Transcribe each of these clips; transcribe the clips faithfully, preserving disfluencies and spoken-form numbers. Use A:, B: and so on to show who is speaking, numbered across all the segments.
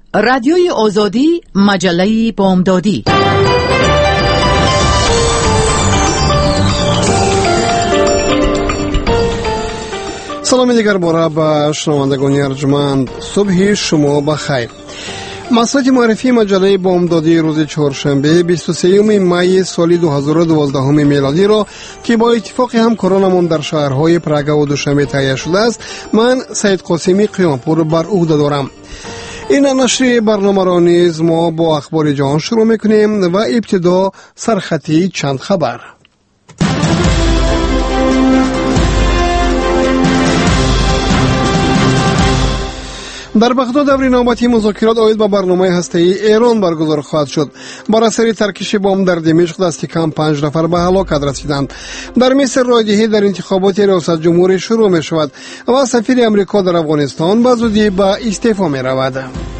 A: رادیوی آزادی، مجله بامدادی.
B: سلام دیگر باره به شنوندگان ارجمند، صبح شما بخیر. مسئله معرفی مجله بامدادی روز چهارشنبه بیست و سوم می سال دو هزار و دوازده میلادی را که با اتفاق همکارانمان در شهرهای پراگ و دوشنبه تهیه شده است، من سید قاسمی قیامپور بر عهده دارم. این نشر برنامه را نیز ما با اخبار جهان شروع میکنیم و ابتدا سرخطی چند خبر. در بغداد دور نوبتی مذاکرات عاید به برنامه هسته‌ای ایران برگزار خواهد شد. بر اثر ترکش بمب در دمشق دست کم پنج نفر به هلاکت رسیدند. در مصر رایدهی در انتخابات ریاست جمهوری شروع می شود و سفیر امریکا در افغانستان به زودی به استعفا می رود.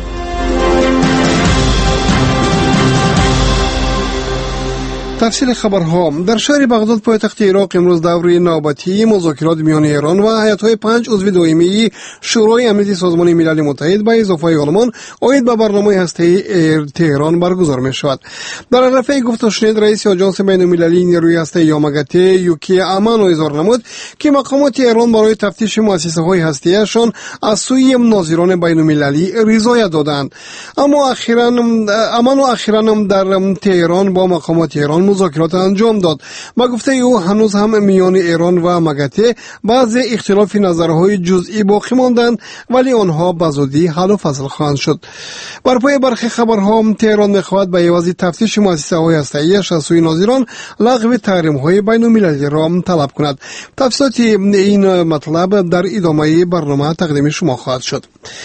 B: تفصیل خبرها. در شهر بغداد پایتخت عراق امروز دور نوبتی مذاکرات میان ایران و هیئت‌های پنج عضو دائمی شورای امنیت سازمان ملل متحد به اضافه آلمان عاید به برنامه هسته‌ای تهران برگزار می شود. در عرفه گفته شنید رئیس آژانس بین‌المللی نیروی هسته‌ای یا ماگاته یوکی امانو اظهار نمود که مقامات ایران برای تفتیش مؤسسه‌های هسته‌ایشان از سوی ناظران بین‌المللی رضایت دادند. اما اخیراً امانو اخیراً در تهران با مقامات ایران مذاکرات انجام داد. با گفته او هنوز هم میان ایران و ماگاته بعضی اختلاف نظرهای جزئی باقی ماندند، ولی آنها به زودی حل و فصل خواهند شد. بر پای برخی خبرها تهران می‌خواهد به عوض تفتیش مؤسسه‌های هسته‌ای‌اش از سوی ناظران لغو تحریم‌های بین‌المللی را طلب کند. تفصیلات این مطلب در ادامه برنامه تقدیم شما خواهد شد.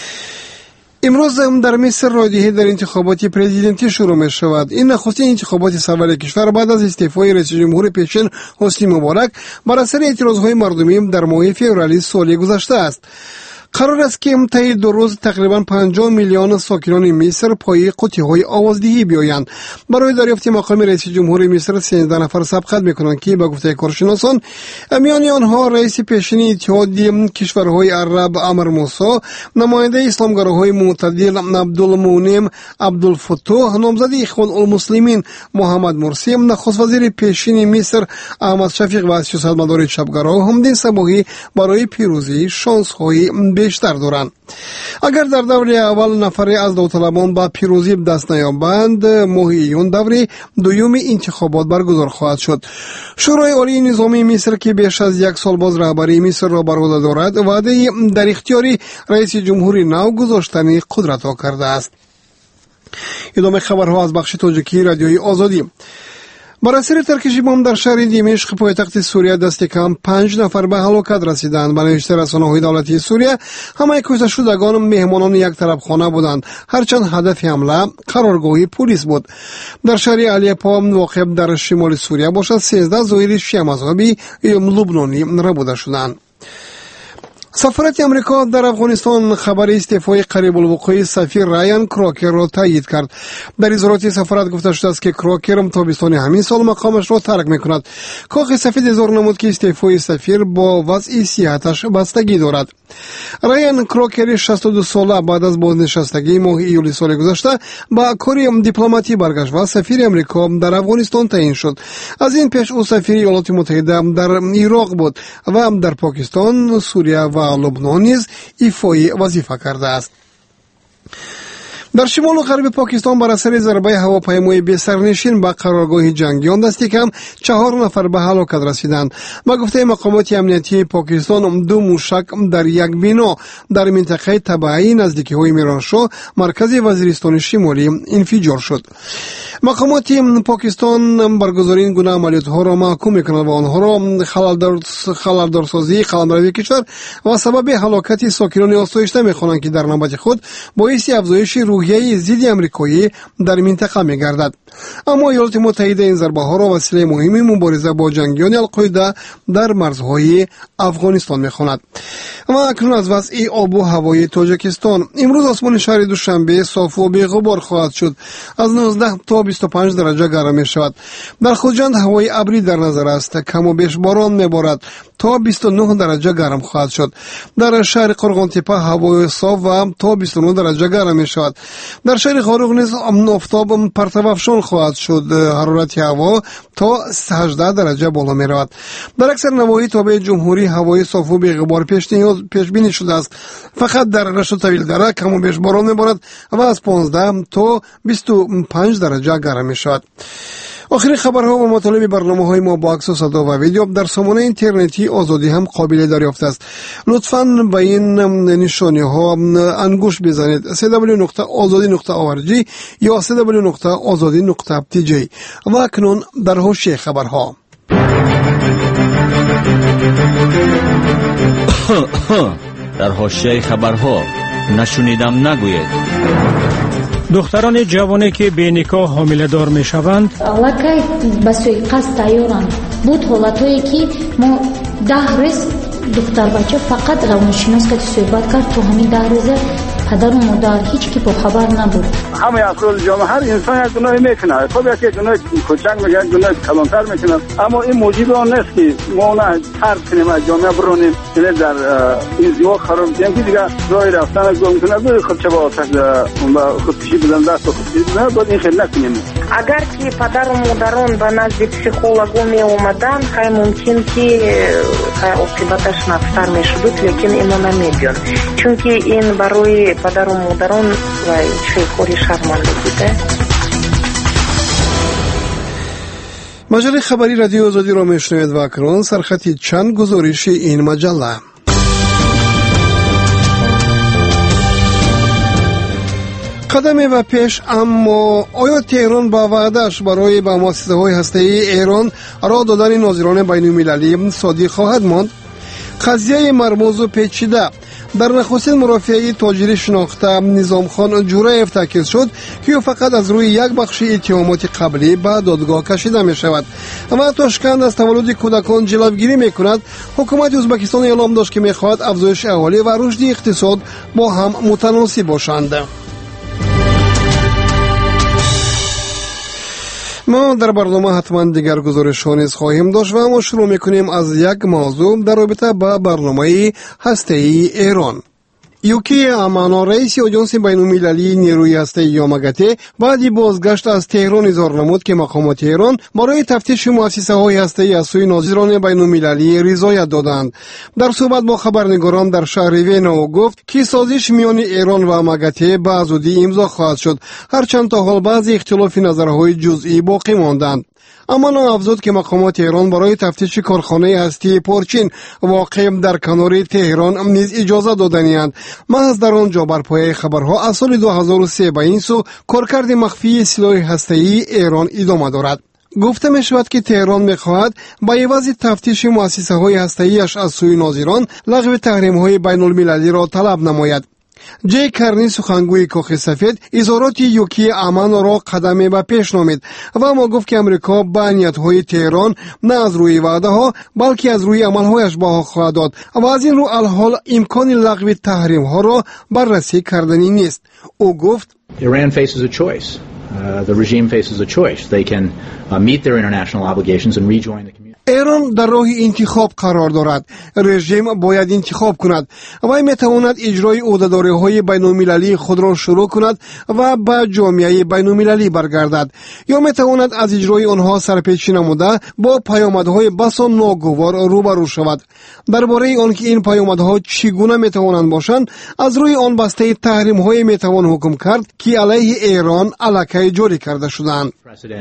B: امروز در مصر رایدهی در انتخابات پرزیدنتی شروع می شود. این نخستین انتخابات سرور کشور بعد از استعفای رئیس جمهور پیشین حسنی مبارک بر اثر اعتراضهای مردمی در ماه فوریه سال گذشته است. قرار است که طی دو روز تقریبا پنجاه میلیون ساکنان مصر پای قطعه‌های آوازدهی بیایند. برای دریافت مقام رئیس جمهور مصر سیزده نفر سبقت میکنند که به گفته کارشناسان میان آنها رئیس پیشین اتحادیه کشورهای عرب عمر موسی، نماینده اسلامگراهای معتدل عبدالمنعم عبدالفتوح، نامزد اخوان المسلمین محمد مرسی، نخست وزیر پیشین مصر احمد شفیق و سیاستمدار چپگرا حمدین صباحی برای پیروزی شانس‌های بیشتر دارند. اگر در دوره اول نفری از داوطلبان با پیروزی دست نیابند، ماه ایون دوره دوم انتخابات برگزار خواهد شد. شورای عالی نظامی مصر که بیش از یک سال باز رهبری مصر را بر عهده دارد، وعده در اختیار رئیس جمهور نو گذاشتن قدرت ها کرده است. ادامه خبرها از بخش تاجیکی رادیوی آزادی. بر اثر ترکش بمب در شهر دمشق پایتخت سوریه دست کم پنج نفر به هلاکت رسیدند. به نوشته رسانه‌های دولتی سوریه همه کشته شدگان مهمانان یک طرف خانه بودند، هرچند هدف حمله قرارگاه پلیس بود. در شهر علیپا واقع در شمال سوریه باشد سیزده زائر شیعه مذهبی لبنانی ربوده شدند. سفارت امریکا در افغانستان خبر استعفای قریب الوقوع سفیر رایان کراکر را تایید کرد. در اظهارات سفارت گفته شده است که کراکر تابستان همین سال مقامش را ترک میکند. کاخ سفید اظهار نمود که استعفای سفیر با وضع صحتش بستگی دارد. رایان کراکر شصت و دو ساله بعد از بازنشستگی ماه ایولی سال گذشته با کار دیپلماتی برگشت و سفیر امریکا در افغانستان تعیین شد. از این پیش او سفیر ایالات متحده در عراق بود و در پاکستان، سوریه و لبنان نیز ایفای وظیفه کرده است. در شمال و غرب پاکستان بر اثر ضربه هواپیمای بی سرنشین به قرارگاه جنگیان دست کم چهار نفر به هلاکت رسیدند. با گفته مقامات امنیتی پاکستان، دو موشک در یک بنا در منطقه تبعی نزدیکی های میرانشاه مرکز وزیرستان شمالی انفجار شد. مقامات پاکستان برگزاری این گونه عملیات ها را محکوم میکنند و آنها را خلل‌دارسازی قلمروی کشور و سبب هلاکت ساکنان آسایشته میخوانند که در نوبت خود باعث افزایش روحیه ضد امریکایی در منطقه میگردد. اما ایالات متحده این ضربه ها را وسیله مهمی مبارزه با جنگیان القاعده در مرزهای افغانستان میخواند. و اکنون از وضع آب و هوای تاجیکستان. امروز آسمان شهر دوشنبه صاف و بی غبار خواهد شد. از نوزده تا بیست و پنج درجه گرم می شود. در خوجند هوای ابری در نظر است. کم و بیش باران می بارد. تا بیست و نه درجه گرم خواهد شد. در شهر قرغانتپه هوای صاف و تا بیست و نه درجه گرم می شود. در شهر خاروق نیز آفتاب پرتوافشان خواهد شد. حرارت هوا تا هجده درجه بالا می رود. در اکثر نواحی تابع جمهوری هوای صاف و بی غبار پیش پیش بینی شده است. فقط در رشت طویل دره کم و بیش باران می بارد و از پانزده تا بیست و پنج درجه گرم می شود. آخرین خبرها و مطالب برنامه‌های ما با عکس و صدا و ویدیو در سامانه اینترنتی آزادی هم قابل دریافت است. لطفاً به این نشانی‌ها انگوش بزنید: دبلیو دبلیو دبلیو نقطه آزادی نقطه آرژی یا دبلیو دبلیو دبلیو نقطه آزادی نقطه تی جی. و اکنون در حوزه خبرها.
C: در حوزه خبرها نشنیدم نگوید.
D: دختران جوانی که به نکاح حامله دار می شوند
E: لکه به سویقست تیارند. بود حالتایی که ما ده روز دختر بچه فقط روانشناس که صحبت کرد تو همین ده روزه پدر و مادر هیچ کی با خبر نبود.
F: همه افراد جامعه هر انسان یک گناهی میکنه. خب یک گناه کوچک میگه گناه کلانتر میکنه، اما این موجب آن نیست که ما نه هر کنیم از جامعه برونیم یعنی در این زیوا خراب کنیم که دیگه راه رفتن گم کنه به خود چه با آتش با خودکشی بدن دست و خودکشی بدن باید این خیلی نکنیم.
G: اگر که پدر و مادران به نزد پسیخولوگ می اومدن خیلی ممکن که عاقبتش نفتر میشد، لیکن اینو نمیگن چون که این برای پدر و مادران و چه کاری شرمنده بوده.
B: مجله خبری رادیو آزادی را میشنوید و اکنون سرخط چند گزارش این مجله. قدمی و پیش، اما آیا تهران با وعده‌اش برای به مؤسسه‌های هسته‌ای ایران را دادن ناظران بین‌المللی صادق خواهد ماند؟ قضیه مرموز و پیچیده. در نخستین مرافعه تاجری شناخته نظام خان جورایف تاکید شد که او فقط از روی یک بخش اتهامات قبلی به دادگاه کشیده می شود. اما تاشکند از تولد کودکان جلوگیری می کند. حکومت ازبکستان اعلام داشت که می خواهد افزایش اهالی و رشد اقتصاد با هم متناسب باشند. ما در برنامه حتما دیگر گزارش ها نیز خواهیم داشت و ما شروع میکنیم از یک موضوع در رابطه با برنامه هسته‌ای ایران. یوکی امانا رئیس آژانس بین‌المللی نیروی هسته‌ای یا ماگاته بعدی بازگشت از تهران اظهار نمود که مقامات ایران برای تفتیش مؤسسه‌های هسته‌ای از سوی ناظران بین‌المللی رضایت دادند. در صحبت با خبرنگاران در شهر وینا او گفت که سازش میان ایران و ماگاته به زودی امضا خواهد شد، هرچند تا حال بعضی اختلاف نظرهای جزئی باقی ماندند. اما افزود که مقامات ایران برای تفتیش کارخانه هستی پورچین واقع در کنار تهران نیز اجازه دادند. محض در آنجا بر پایه خبرها از سال دو هزار و سه به این سو کارکرد مخفی سلاح هسته‌ای ایران ادامه دارد. گفته می شود که تهران می خواهد با عوض تفتیش مؤسسه های هسته‌ای‌اش از سوی ناظران لغو تحریم های بین المللی را طلب نماید. جی کرنی سخنگوی کاخ سفید اظهارات یوکی امان را قدمی به پیش نامید و ما گفت که امریکا به نیت‌های تهران نه از روی وعده ها بلکه از روی عملهایش بها خواهد داد و از این رو الحال امکان لغو تحریم ها را بررسی کردنی نیست. او گفت
H: Iran faces a choice. Uh, the regime faces a choice. They can uh, meet their international obligations and rejoin the community.
B: ایران در راه انتخاب قرار دارد. رژیم باید انتخاب کند و میتواند اجرای عهده‌داری‌های بین‌المللی خود را شروع کند و به جامعه بین‌المللی برگردد، یا میتواند از اجرای آنها سرپیچی نموده با پیامدهای بسا ناگوار روبرو شود. درباره آنکه این پیامدها چگونه میتوانند باشند، از روی آن بسته تحریم‌های میتوان حکم کرد که علیه ایران الکی جاری کرده شدند.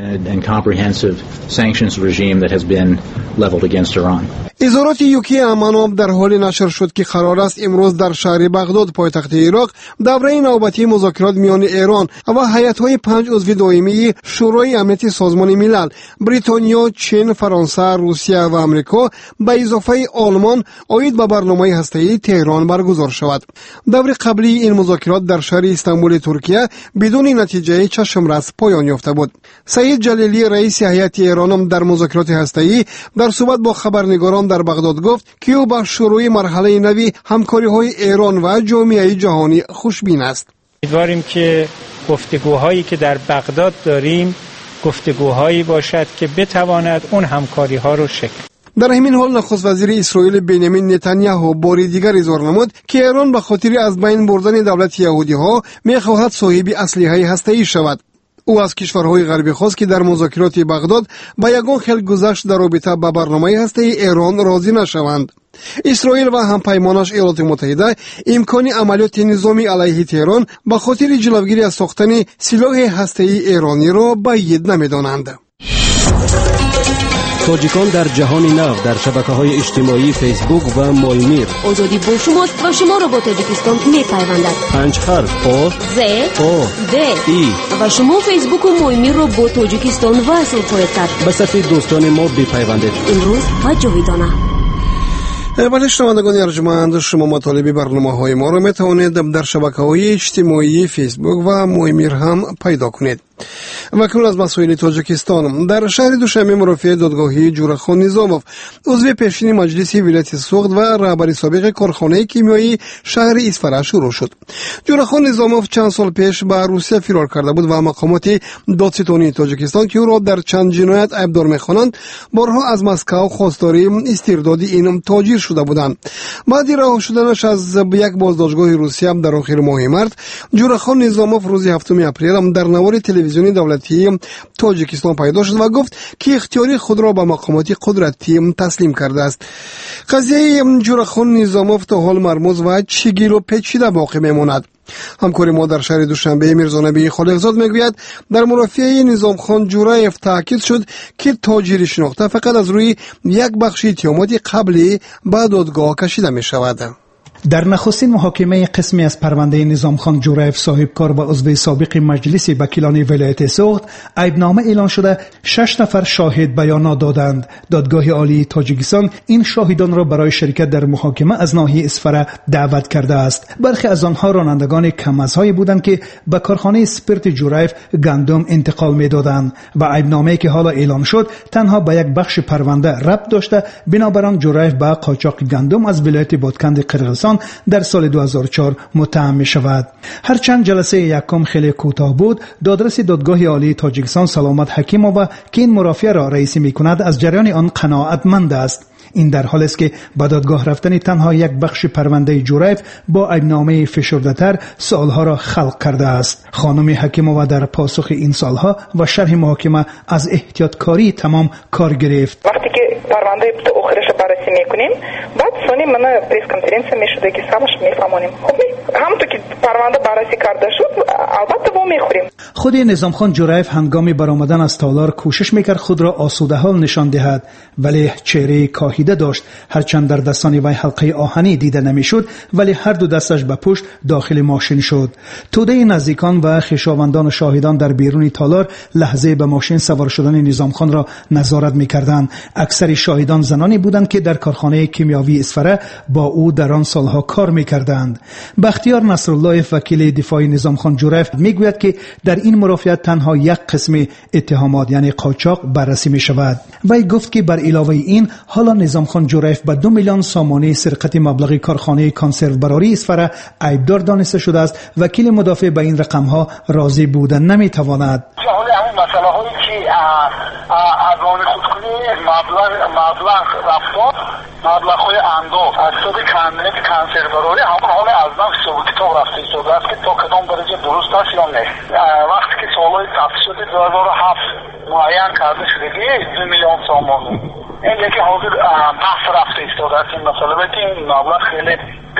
B: اظهارات یوکی اماناب در حال نشر شد که قرار است امروز در شهر بغداد پایتخت عراق دوره نوبتی مذاکرات میان ایران و هیئت‌های پنج عضو دائمی شورای امنیت سازمان ملل، بریتانیا، چین، فرانسه، روسیه و آمریکا به اضافه آلمان عاید به برنامه هسته‌ای تهران برگزار شود. دوره قبلی این مذاکرات در شهر استانبول ترکیه بدون نتیجه چشمرس پایان یافته بود. سعید جلیلی رئیس هیئت ایران در مذاکرات هسته‌ای در صحبت با خبرنگاران در بغداد گفت که او به شروع مرحله نوی همکاری‌های ایران و جامعه جهانی خوشبین است.
D: امیدواریم که گفتگوهایی که در بغداد داریم گفتگوهایی باشد که بتواند اون همکاری‌ها رو شکل.
B: در همین حال نخست وزیر اسرائیل بنیامین نتانیاهو بار دیگر اظهار نمود که ایران به خاطر از بین بردن دولت یهودی‌ها می‌خواهد صاحب اسلحه هسته‌ای شود. او از کشورهای غربی خواست که در مذاکرات بغداد با یگان خل گذشت در رابطه با برنامه هسته‌ای ایران راضی نشوند. اسرائیل و همپیمانش ایالات متحده امکان عملیات نظامی علیه تهران به خاطر جلوگیری از ساختن سلاح هسته‌ای ایرانی را بعید نمی‌دانند.
I: تاجیکان در جهان نو در شبکه‌های اجتماعی فیسبوک و مایمیر.
J: آزادی با شماست و شما را با تاجیکستان می‌پیوندد.
I: پنج حرف آ
J: ز
I: آ
J: د
I: ای
J: و شما فیسبوک و مایمیر را با تاجیکستان وصل خواهید کرد.
I: به صفحه دوستان ما بپیوندید.
J: امروز و جاویدانه.
B: ولی شنوندگان ارجمند، شما مطالب برنامه‌های ما را می‌توانید در شبکه‌های اجتماعی فیسبوک و مایمیر هم پیدا کنید. و کنون از مسائل تاجیکستان، در شهر دوشنبه مرافع دادگاهی جورخان نیزاموف عضو پیشین مجلس ولایت سوخت و رهبر سابق کارخانه کیمیایی شهر اصفهان شروع شد. جورخان نیزاموف چند سال پیش به روسیه فرار کرده بود و مقامات دادستانی تاجیکستان که او را در چند جنایت عیبدار می‌خوانند بارها از مسکو خواستار استرداد این تاجر شده بودند. بعد رها شدنش از یک بازداشتگاه روسیه در آخر ماه مارس، جورخان نیزاموف روز هفتم اپریل در نوار تلویزیونی دولتی تاجیکستان پیدا شد و گفت که اختیاری خود را به مقامات قدرتی تسلیم کرده است. قضیه جورخان نیزاموف تا حال مرموز و چگیل و پیچیده باقی میماند. همکار ما در شهر دوشنبه میرزانبی خالقزاد میگوید در مرافعه نظام خان جورایف تاکید شد که تاجری شناخته فقط از روی یک بخش اتهامات قبلی به دادگاه کشیده می شود.
K: در نخستین محاکمه قسمی از پرونده نظام خان جورایف صاحبکار و عضو سابق مجلس وکیلان ولایت سوخت ایبنامه اعلان شده شش نفر شاهد بیانات دادند. دادگاه عالی تاجیکستان این شاهدان را برای شرکت در محاکمه از ناحیه اصفهان دعوت کرده است. برخی از آنها رانندگان کم‌ازهایی بودند که به کارخانه سپرت جورایف گندم انتقال می‌دادند و ایبنامه‌ای که حالا اعلان شد تنها به یک بخش پرونده ربط داشته، بنابراین جورایف به قاچاق گندم از ولایت بادکند قرقیزستان در سال دو هزار و چهار متهم می شود. هرچند جلسه یکم خیلی کوتاه بود، دادرس دادگاه عالی تاجیکستان سلامت حکیمووا که این مرافعه را رئیسی می کند از جریان آن قناعتمند است. این در حالی است که به دادگاه رفتن تنها یک بخش پرونده جورایف با ایبنامه فشرده‌تر سوالها را خلق کرده است. خانم حکیمووا در پاسخ این سوالها و شرح محاکمه از احتیاطکاری تمام کار گرفت.
G: وقتی که پرونده آخرش بررسی میکنیم، بعد سونی من پریس کنفرانس میشده که سمش میفهمونیم. خب همونطور که پرونده بررسی کرده شد البته با میخوریم.
K: خود نظام خان جورایف هنگام برآمدن از تالار کوشش میکرد خود را آسوده حال نشان دهد، ولی چهره کاهیده داشت. هرچند در دستان وی حلقه آهنی دیده نمیشد، ولی هر دو دستش به پشت داخل ماشین شد. توده نزدیکان و خویشاوندان و شاهدان در بیرون تالار لحظه به ماشین سوار شدن نظام خان را نظارت میکردند. اکثر شاهدان زنانی بودند که در کارخانه کیمیاوی اصفهان با او در آن سالها کار میکردند. بختیار نصرالله وکیل دفاع نظام خان جورایف میگوید که در این مرافعه تنها یک قسم اتهامات یعنی قاچاق بررسی می شود. وی گفت که بر علاوه این حالا نظام خان جورایف به دو میلیون سامانه سرقت مبلغ کارخانه کانسرو براری اصفهان عیبدار دانسته شده است. وکیل مدافع به این رقم ها راضی بودن نمی تواند.
F: مسئله هایی که از آن خودکنی مبلغ مبلغ رفتار مبلغ های انداز از سود کندنیت کنسر براری همون حال از نفس ثبوت کتاب رفته شده است که تا کدام درجه درست است یا نه. وقتی که سالهای تفتیش شده دو هزار و هفت معین کرده شده که دو میلیون سامان این یکی حاضر بحث رفته ایستاده است. این مسئله که این مبلغ خیلی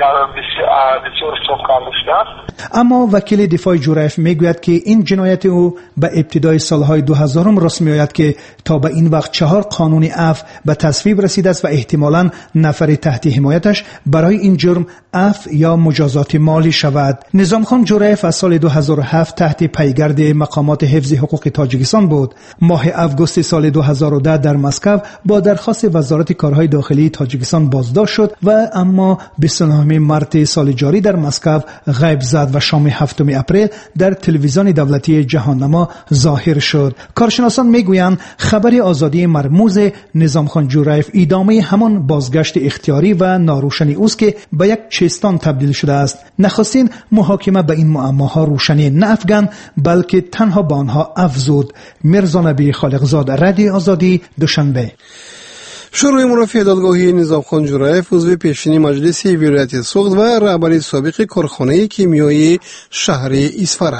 F: بسیار صبح کرده شده است.
K: اما وکیل دفاع جورایف میگوید که این جنایت او به ابتدای سالهای دو هزارم راست میآید که تا به این وقت چهار قانون عفو به تصویب رسیده است و احتمالاً نفر تحت حمایتش برای این جرم عفو یا مجازات مالی شود. نظام خان جورایف از سال دو هزار و هفت تحت پیگرد مقامات حفظ حقوق تاجیکستان بود. ماه آگوست سال دو هزار و ده در مسکو با درخواست وزارت کارهای داخلی تاجیکستان بازداشت شد و اما بیست و نهم مارس سال جاری در مسکو غیب زد و شام هفتم اپریل در تلویزیون دولتی جهاننما ظاهر شد. کارشناسان میگویند خبر آزادی مرموز نظام خان جورایف ادامه همان بازگشت اختیاری و ناروشنی اوست که به یک چستان تبدیل شده است. نخستین محاکمه به این معماها روشنی نافگن بلکه تنها به آنها افزود. میرزا نبی خالقزاد، رادیو آزادی، دوشنبه.
B: شروع مرافع دادگاهی نظامخان جورایف عضو پیشین مجلس ولایت سوخت و رهبر سابق کارخانه کیمیایی شهر اصفهان.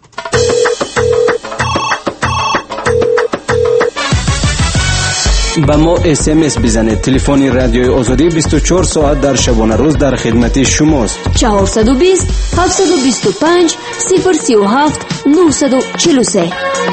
I: با ما اس ام اس بزنید. تلفن رادیوی آزادی بیست و چهار ساعت در شبانه روز در خدمت شماست.
J: چهارصد و بیست هفتصد و بیست و پنج صفر سی و هفت نهصد و چهل و سه.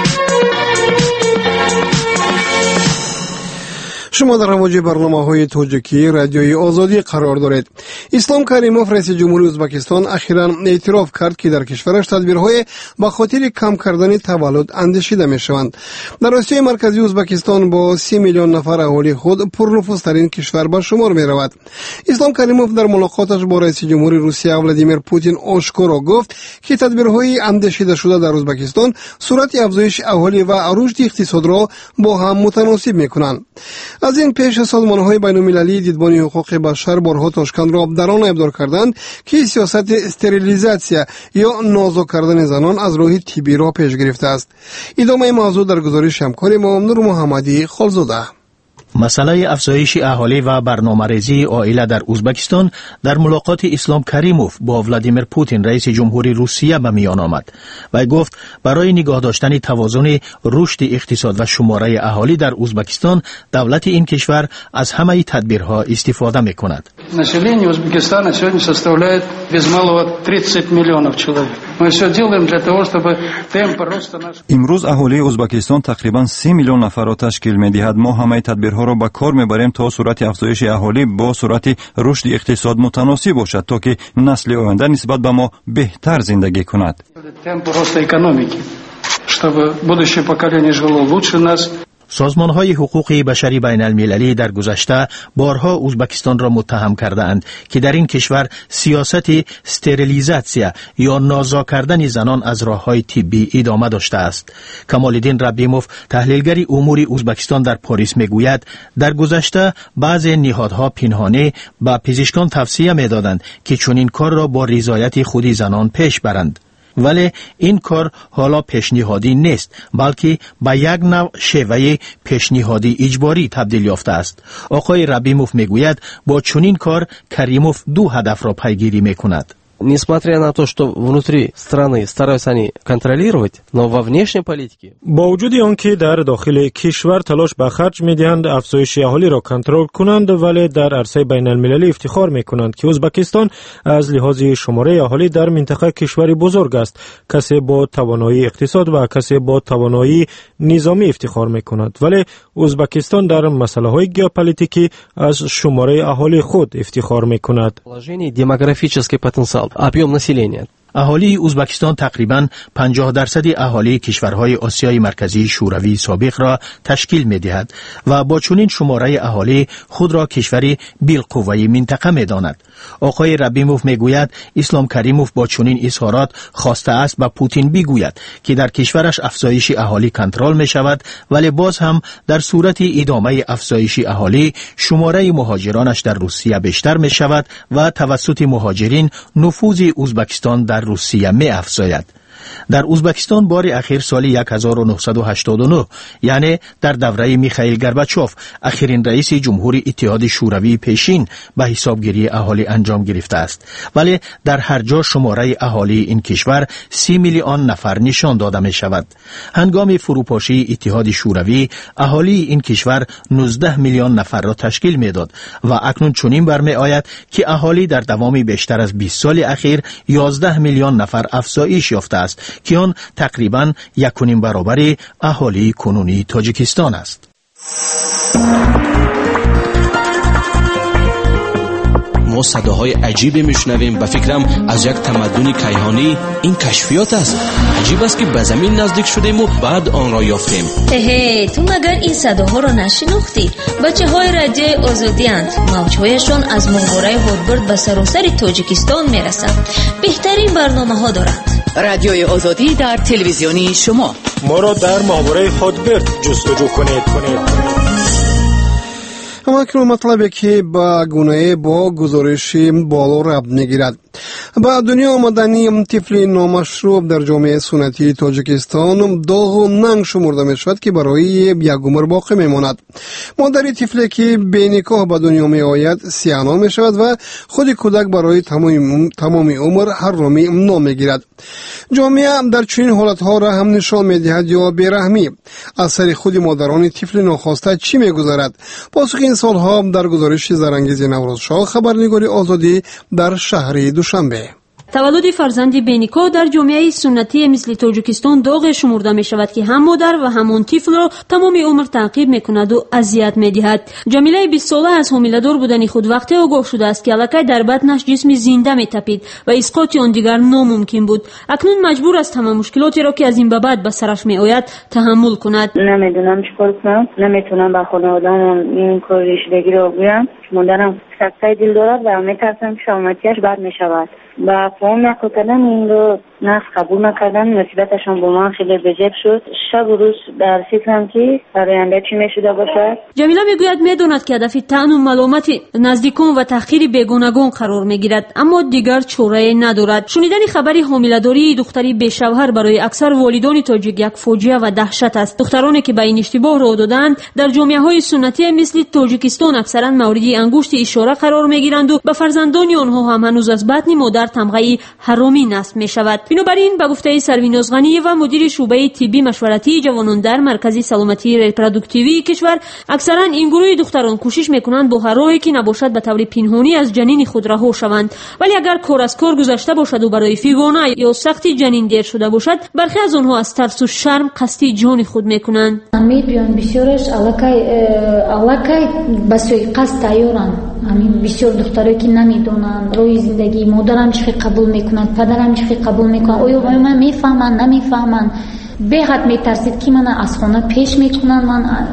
B: شما در امواج برنامه‌های توجیکی رادیوی آزادی قرار دارید. اسلام کریموف رئیس جمهوری ازبکستان اخیراً اعتراف کرد که در کشورش تدبیرهای به خاطر کم کردن تولد اندیشیده می‌شوند. در آسیای مرکزی ازبکستان با سی میلیون نفر اهالی خود پرنفوذترین کشور به شمار می‌رود. اسلام کریموف در ملاقاتش با رئیس جمهوری روسیه ولادیمیر پوتین آشکارا گفت که تدبیرهای اندیشیده شده در ازبکستان سرعت افزایش اهالی و رشد اقتصاد را با هم متناسب می‌کنند. از این پیش سازمان‌های بین‌المللی دیدبانی حقوق بشر بارها تاشکند را در آن ابدار کردند که سیاست استریلیزاسیا یا نازک کردن زنان از راه طبی را پیش گرفته است. ادامه موضوع در گزارش همکار ما نور محمدی خالزاده.
L: مسئله افزایش اهالی و برنامه‌ریزی عائله در ازبکستان در ملاقات اسلام کریموف با ولادیمیر پوتین رئیس جمهوری روسیه به میان آمد و گفت برای نگاه داشتن توازن رشد اقتصاد و شماره اهالی در ازبکستان دولت این کشور از همه تدبیرها استفاده می‌کند.
M: Население Узбекистана сегодня составляет без малого тридцать миллионов человек. Мы все делаем для того, чтобы темп роста наш.
N: امروز اهالی ازبکستان تقریباً سی میلیون نفر را تشکیل می‌دهد. ما همه تدبیرها را به کار می‌بریم تا سرعت افزایش اهالی با سرعت رشد اقتصاد متناسب باشد تا که نسل آینده نسبت به ما بهتر زندگی کند.
M: Темп роста экономики, чтобы будущее поколение жило лучше нас.
L: سازمان‌های حقوق بشری بین المللی در گذشته بارها ازبکستان را متهم کردند که در این کشور سیاست استریلیزاسیا یا نازا کردن زنان از راه‌های طبی ادامه داشته است. کمال‌الدین ربیموف تحلیلگر امور ازبکستان در پاریس میگوید در گذشته بعضی نهادها پنهانی به پزشکان توصیه می‌دادند که چنین کار را با رضایت خود زنان پیش برند. ولی این کار حالا پیشنهادی نیست بلکه به یک نوع شیوه پیشنهادی اجباری تبدیل یافته است. آقای ربیموف میگوید با چنین کار کریموف دو هدف را پیگیری میکند.
O: Несмотря на то, что внутри страны стараются они контролировать, но во внешней политике
D: با وجود آنکه در داخل کشور تلاش به خرج می‌دهند افزایش اهالی را کنترل کنند ولی در عرصه بین المللی افتخار می‌کنند که ازبکستان از لحاظ شماره اهالی در منطقه کشوری بزرگ است. کسی با توانایی اقتصاد و کسی با توانایی نظامی افتخار می‌کند ولی ازبکستان در مسائل ژئوپلیتیکی از شماره اهالی خود افتخار می‌کند.
O: демографический потенциал объем населения.
L: اهالی ازبکستان تقریباً پنجاه درصد اهالی کشورهای آسیای مرکزی شوروی سابق را تشکیل می‌دهد و با چنین شماره اهالی خود را کشوری بالقوه منطقه می‌داند. آقای ربیموف میگوید اسلام کریموف با چنین اظهارات خواسته است به پوتین بگوید که در کشورش افزایش اهالی کنترل می‌شود ولی باز هم در صورت ادامه افزایش اهالی شماره مهاجرانش در روسیه بیشتر می‌شود و توسط مهاجرین نفوذ ازبکستان در روسیه می افزاید. در ازبکستان بار اخیر سال هزار و نهصد و هشتاد و نه یعنی در دوره میخائیل گورباچوف اخرین رئیس جمهوری اتحاد شوروی پیشین به حسابگیری اهالی انجام گرفته است ولی در هر جا شماره اهالی این کشور سی میلیون نفر نشان داده می شود. هنگام فروپاشی اتحاد شوروی اهالی این کشور نوزده میلیون نفر را تشکیل می داد و اکنون چنین برمی آید که اهالی در دوام بیشتر از بیست سال اخیر یازده میلیون نفر افزایش یافته است که آن تقریباً یک و نیم برابر اهالی کنونی تاجیکستان است.
P: ما صداهای عجیبی میشنویم. به فکرم از یک تمدن کیهانی این کشفیات است. عجیب است که به زمین نزدیک شدیم و بعد آن را یافتیم.
Q: هی تو مگر این صداها را نشناختی؟ بچه های رادیوی آزادی اند. موجهایشان از ماهواره هودبرد به سراسر تاجیکستان میرسند. بهترین برنامه ها دارند.
A: رادیوی آزادی در تلویزیونی شما.
D: ما را در ماهواره هودبرد جستجو کنید کنید.
B: اما اکنون مطلبی که با گونه با گزارش بالا ربط میگیرد. با دنیا آمدنی طفل نامشروع در جامعه سنتی تاجیکستان داغ و ننگ شمرده می شود که برای یک عمر باقی می ماند. مادر طفلی که بی نکاح به دنیا می آید سیانا می شود و خود کودک برای تمام تمام عمر حرامی نام می گیرد. جامعه در چنین حالت ها را هم نشان می دهد یا بیرحمی. از سر خود مادران طفل ناخواسته چی می گذارد؟ پاسخ این سال ها در گزارش زرانگیز نوروز شاه خبرنگار آزادی در شهر دوشنبه.
R: تولد فرزندی بینیکا در جامعه سنتی مثل تاجیکستان داغ شمرده می شود که هم مادر و همون طفل را تمام عمر تعقیب می کند و اذیت می دهد. جمیله بیست ساله از حامله‌دار بودن خود وقتی آگاه شده است که الکی در بطنش جسم زنده می تپید و اسقاط آن دیگر ناممکن بود. اکنون مجبور است تمام مشکلاتی را که از این به بعد به سرش می آید تحمل کند.
S: نمیدونم چیکار کنم، نمیتونم با خانواده‌ام این کار ریشه‌دگی را بگیرم. مادرم سکته دل دارد و میترسم که سلامتیش بد می شود. با فهم نکردن این رو نفس قبول نکردن، نسبتشان با من خیلی بجب شد. شب و روز در فکرم که برای آینده چی میشده باشد.
R: جمیله میگوید میداند که هدف طعن و ملامت نزدیکان و تحقیر بیگانگان قرار میگیرد، اما دیگر چاره ندارد. شنیدن خبری حامله‌داری دختری بی‌شوهر برای اکثر والدان تاجیک یک فاجعه و دهشت است. دخترانی که به این اشتباه راه دادند در جامعه‌های سنتی مثل تاجیکستان اکثرا مورد انگشت اشاره قرار میگیرند و به فرزندان آنها هم هنوز از بطن مادر تمغه حرامی نصب می شود. بنابراین به گفته سرویناز غنی و مدیر شعبه طبی مشورتی جوانان در مرکز سلامتی رپروداکتیوی کشور، اکثرا این گروه دختران کوشش میکنند با هر راهی که نباشد به طور پنهانی از جنین خود رها شوند، ولی اگر کار از کار گذشته باشد و برای فیگانه یا سختی جنین دیر شده باشد، برخی از آنها از ترس و شرم قصد جان خود میکنند.
E: میدونم بسیارش الکی الکی بسیاری قصد تیارن. همین بسیار دخترایی که نمیدونن روی زندگی مادرم چی قبول میکنن، پدرم چی قبول میکنن، آیا من میفهمن نمیفهمن، به حد میترسید که من از خانه پیش میکنن، من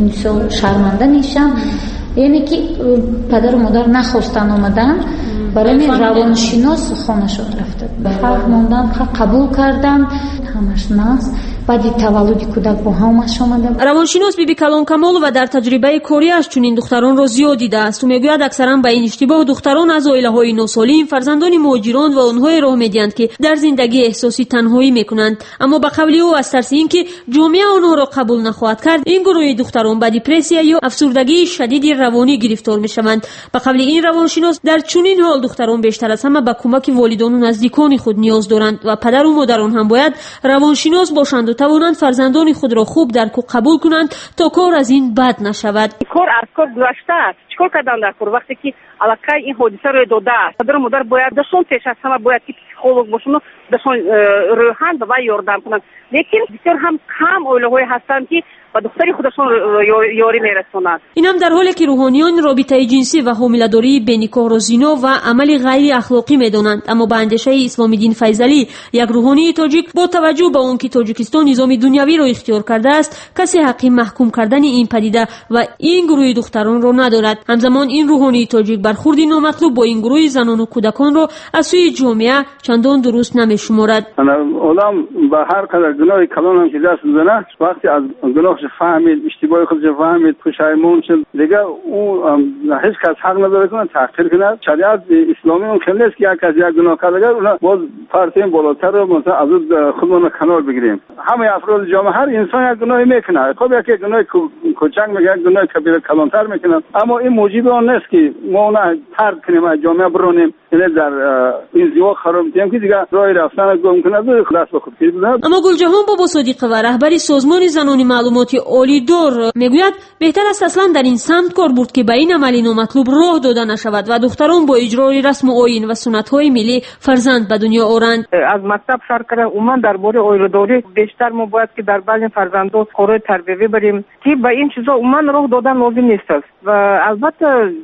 E: شرمنده میشم. یعنی که پدر و مادر نخواستن اومدن، برای من روانشناس خانه شد رفته فهموندم که قبول کردم همش ناس بعد تولد کودک با همش آمدم.
R: روانشناس بیبی کلان کمال و در تجربه کاریش چنین دختران را زیاد دیده است و میگوید اکثرا به این اشتباه دختران از عائله‌های ناسالم، فرزندان مهاجران و آنها راه میدهند که در زندگی احساسی تنهایی میکنند، اما به قول او از ترس اینکه جامعه آنها را قبول نخواهد کرد، این گروه دختران به دپرسیا یا افسردگی شدید روانی گرفتار میشوند. به قول این روانشناس در چنین حال دختران بیشتر از همه به کمک والدان و نزدیکان خود نیاز دارند و پدر و مادران هم باید روانشناس باشند و توانند فرزندان خود را خوب درک و قبول کنند تا کار از این بد نشود.
T: کار از کار گذشته است. چیکار کردن در کار وقتی که الکی این حادثه روی داده است؟ پدر و مادر باید دشون پیش از همه باید که پسیکولوگ باشند و دشون روحان به وی یاردم کنند. لیکن بسیار هم کم عائله‌های هستند که و دختری خودشون یاری میرسونند.
R: این هم در حالی که روحانیان رابطه جنسی و حامله‌داری بینیکار و زنا و عمل غیر اخلاقی میدانند، اما به اندیشه اسلام الدین فیضلی یک روحانی تاجیک با توجه به اون که تاجیکستان نظام دنیوی را اختیار کرده است، کسی حق محکوم کردن این پدیده و این گروه دختران را ندارد. همزمان این روحانی تاجیک برخوردی نامطلوب با این گروه زنان و کودکان را از سوی جامعه چندان درست نمیشمارد.
F: آدم با هر قدر گناه کلان هم که دست میزنه، وقتی از گناهش فهمید، اشتباه خودش فهمید، پشیمون شد، دیگه اون هیچ کس حق نداره کنه تحقیر کنه. شریعت اسلامی اون خیلی است که یک کسی یک گناه کرده اون باز پرتیم بالاتر رو مثلا از خودمون کنار بگیریم. همه افراد جامعه هر انسان یک گناهی میکنه. خب یک گناه کوچک میگه، یک گناه کبیره کلانتر میکنه، اما این موجب آن نیست که ما اون ترک کنیم از جامعه برونیم، یعنی در این زیوا خراب می‌کنیم که دیگه راه رفتن گم کنه دو خلاص بخود.
R: اما گلجهان بابا صادق و رهبری سازمان زنان معلومات عالی دور میگوید بهتر است اصلا در این سمت کار برد که به این عمل نامطلوب راه داده نشود و دختران با اجرای رسم و آیین و سنت‌های ملی فرزند به دنیا آورند.
G: از مکتب شروع کردن عموما درباره عائله‌داری بیشتر ما باید که در بعضی فرزندان کارهای تربیتی بریم که به این چیزا عموما راه دادن لازم نیست است و البته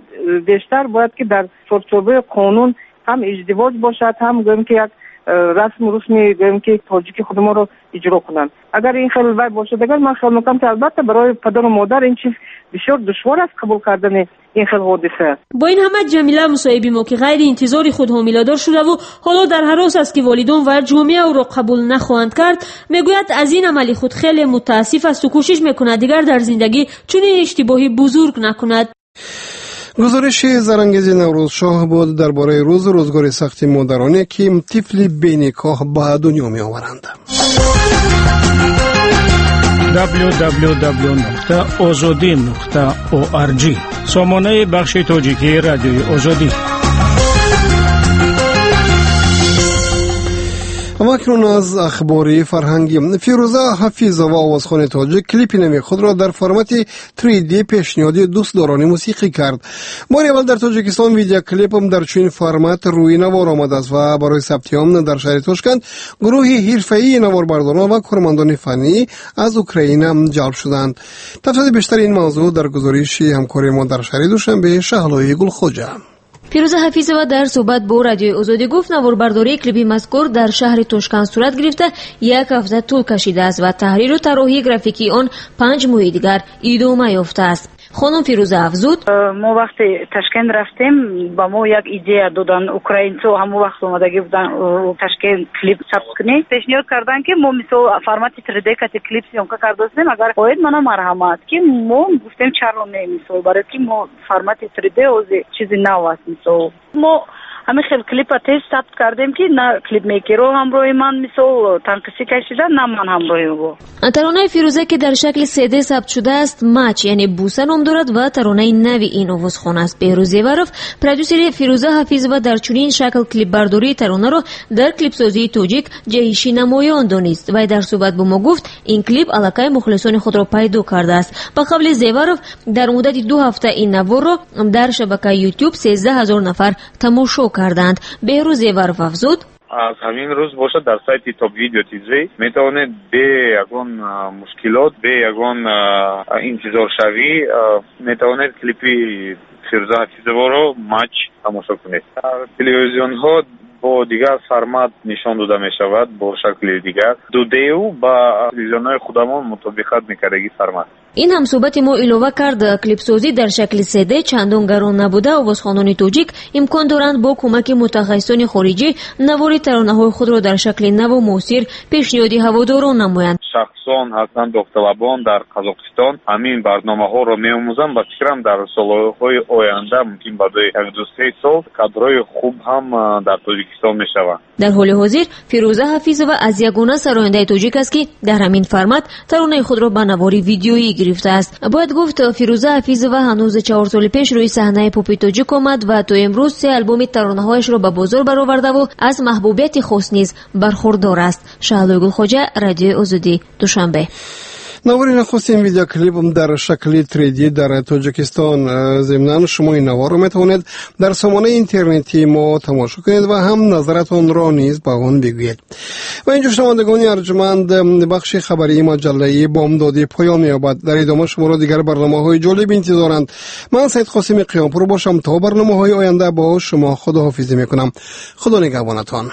G: بیشتر باید که در چارچوب قانون هم ازدواج باشد، هم گویم که یک رسم و رسمی گویم که تاجیک خود ما رو اجرا کنند. اگر این خیلی وای باشه دیگر من خیال میکنم که البته برای پدر و مادر این چیز بسیار دشوار است قبول کردن این خیلی حادثه.
R: با این همه جمیله مصاحبی ما که غیر انتظاری خود حامله‌دار شده و حالا در هراس است که والدان و جامعه او را قبول نخواهند کرد، میگوید از این عمل خود خیلی متاسف است و کوشش میکند دیگر در زندگی چنین اشتباهی بزرگ نکند.
B: گزارش زرانگیز نوروز شاه بود درباره روز روزگار سخت مادرانی که طفل بی‌نکاح به دنیا می آورند.
U: دبلیو دبلیو دبلیو نقطه آزادی نقطه او آر جی سامانه بخش تاجیکی رادیوی آزادی.
B: اکنون از اخباری فرهنگی. فیروزه حفیظова آوازخوان تاجیک کلیپ نوی خود را در فرمت تری دی پیشنهاد دوستداران موسیقی کرد. بار اول در تاجیکستان ویدیو کلیپ هم در چنین فرمت روی نوار آمده است و برای ثبت نام در شهر تاشکند گروه حرفه‌ای نواربرداران و کارمندان فنی از اوکراین جلب شدند. تفصیل بیشتر این موضوع در گزارش همکار ما در شهر دوشنبه شهلای گلخوجه.
Q: فیروزه حفیظова در صحبت با رادیوی آزادی گفت نواربرداری کلیپی مذکور در شهر توشکند صورت گرفته یک هفته طول کشیده است و تحریر و طراحی گرافیکی آن پنج ماه دیگر ادامه یافته است. خانم فیروزه افزود:
G: ما وقتی تشکیل رفتیم با ما یک ایده دادن اوکراینچو همون وقت اومدگی بودن تشکیل کلیپ ثبت کنیم پیشنهاد کردن که ما مثل فرمت تری دی کات کلیپ سیونکا کردیم اگر باید منو مرحمت که ما گفتیم چرا نمیسو برای که ما فرمت تری دی از چیزی نو است مثل ما همه خیلی کلیپ تست ثبت کردیم که نه کلیپ میکرو همراه من مثل تنقیسی کشیدن نه من همراه او.
Q: ترانه فیروزه که در شکل سی دی ثبت شده است مچ یعنی بوسه نام دارد و ترانه نوی این آوازخوان است. بهروز زیورف پرودوسر فیروزه حفیظova در چنین شکل کلیپ برداری ترانه را در کلیپ سازی تاجیک جهشی نمایان دانست و در صحبت با ما گفت این کلیپ علاقه مخلصان خود را پیدا کرده است. با قبل زیورف در مدت دو هفته این نوار را در شبکه یوتیوب سیزده هزار نفر تماشا کردند. بهروز زیورف افزود:
V: از همین روز باشه در سایت تاپ ویدیو تیزی میتونید به یگان مشکلات به یگان انتظار شوی میتونید کلیپی فیروزه حفیظова رو مچ تماشا کنید. تلویزیون ها با دیگر فرمت نشان داده می شود با شکل دیگر دو دیو با تلویزیون های خودمان مطابقت میکردگی فرمت.
Q: این هم صحبت ما علاوه کرد کلیپ سازی در شکل سی دی چندان گران نبوده. آوازخوانان تاجیک امکان دارند با کمک متخصصان خارجی نوار ترانه‌های خود را در شکل نو و موثر پیشنهادی هواداران نمایند.
V: شخصان هستند داوطلبان در قزاقستان همین برنامه‌ها را می‌آموزند و فکرم در سال‌های آینده ممکن بعد یک دو سه سال کادرهای خوب هم در تاجیکستان می‌شوند.
Q: در حال حاضر فیروزه حفیظova از یگانه سراینده تاجیک است که در همین فرمت ترانه خود را به نواری ویدیویی گرفته است. باید گفت فیروزه حفیظova هنوز چهار سال پیش روی صحنه پاپ تاجیک آمد و تا امروز سه آلبوم ترانه‌هایش را به بازار برآورده و از محبوبیت خاص نیز برخوردار است. شهلای گلخوجه، رادیو آزادی، دوشنبه.
B: نوار نخستین ویدیو کلیپ در شکل تری دی در تاجیکستان. ضمناً شما این نوار را میتوانید در سامانه اینترنتی ما تماشا کنید و هم نظرتان را نیز به آن بگویید. و اینجا شنوندگان ارجمند بخش خبری مجله بامدادی پایان می‌یابد. در ادامه شما را دیگر برنامه‌های جالب انتظارند. من سید قاسم قیامپور باشم تا برنامه‌های آینده با شما خداحافظی می‌کنم. خدا نگهبانتان.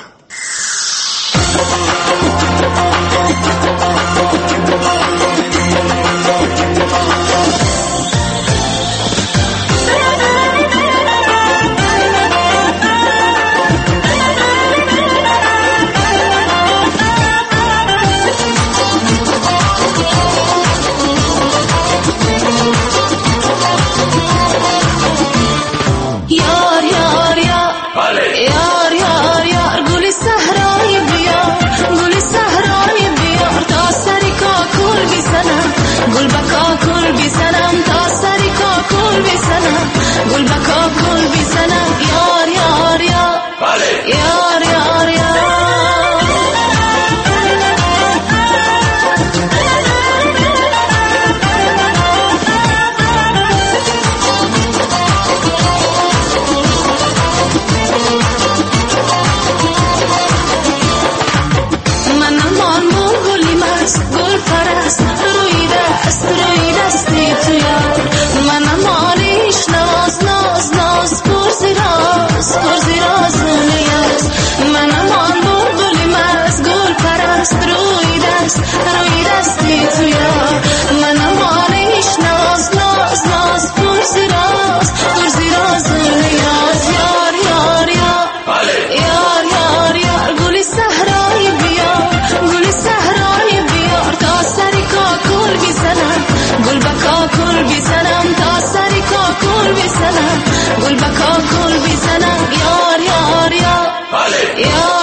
W: گل بکا کل بی سنم تا سری کا کل بی سنم
C: یا